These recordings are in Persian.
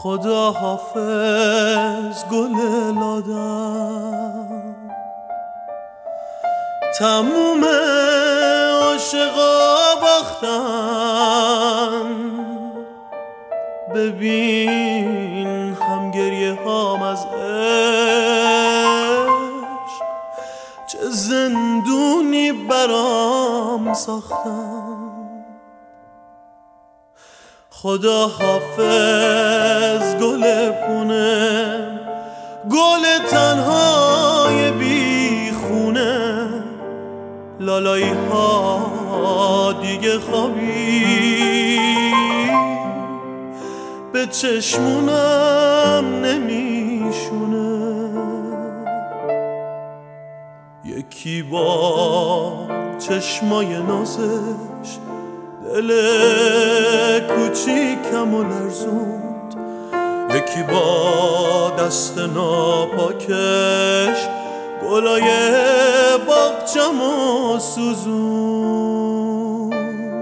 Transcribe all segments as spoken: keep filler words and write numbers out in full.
خدا حافظ گل لادم، تموم عاشقا باختن. ببین هم گریه هام از عشق چه زندونی برام ساختن. خدا حافظ گل پونه، گل تنهای بی خونه، لالایی ها دیگه خوابی به چشمونم نمیشونه. یکی با چشمای نازش دل کوچیکم و لرزوند، یکی با دست ناپاکش گلای باغچم و سوزوند.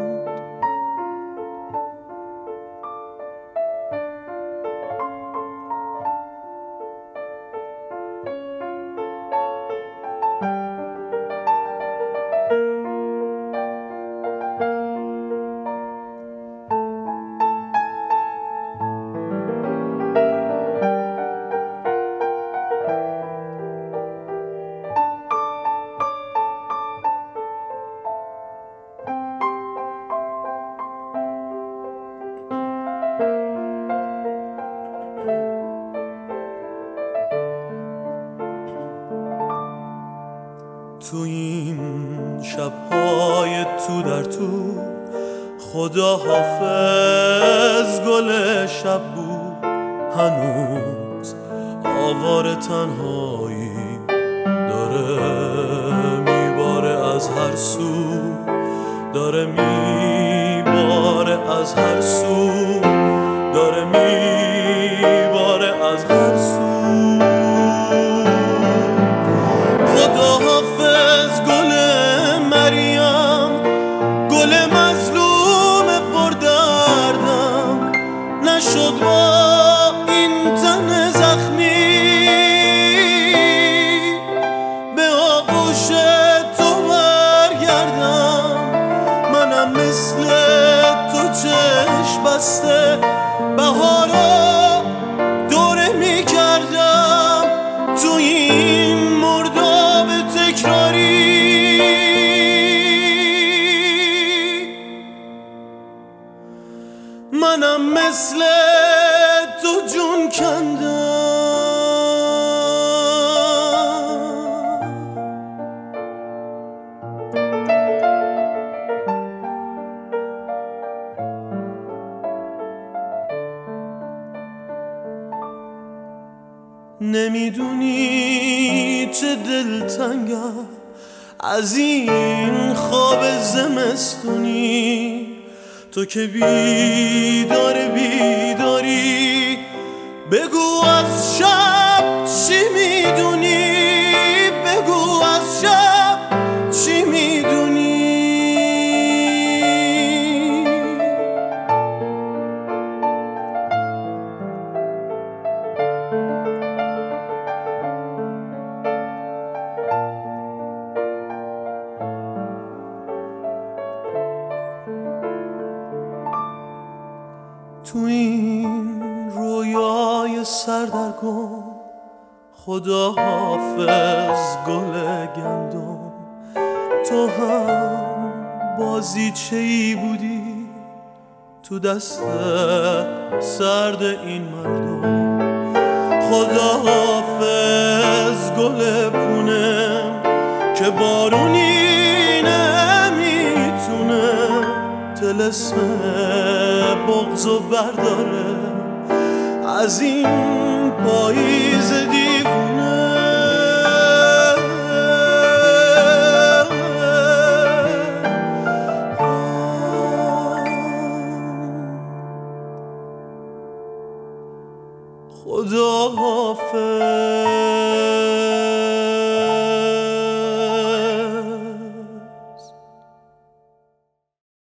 تو این شب‌های تو در تو خدا حافظ گل شب بود. هنوز آوار تنهایی داره میباره از هر سو، داره میباره از هر سو، داره میباره از هر سو. نشد با این تن زخمی به آغوش تو برگردم. منم مثل تو چشم بسته بهارا دوره می کردم تو این مرداب تکراری. منم مثل تو جون کندم. نمیدونی چه دلتنگم از این خواب زمستونی، تو که بیدار بیداری بگو از شب چی میدونی، بگو از شب چی میدونی. تو این رویای سردرگم خدا حافظ گل گندم، تو هم بازیچه‌ای بودی تو دست سرد این مردم. خدا حافظ گل پونه که بارونی نمیتونه طلسم بغض و برداره از این پاییز دی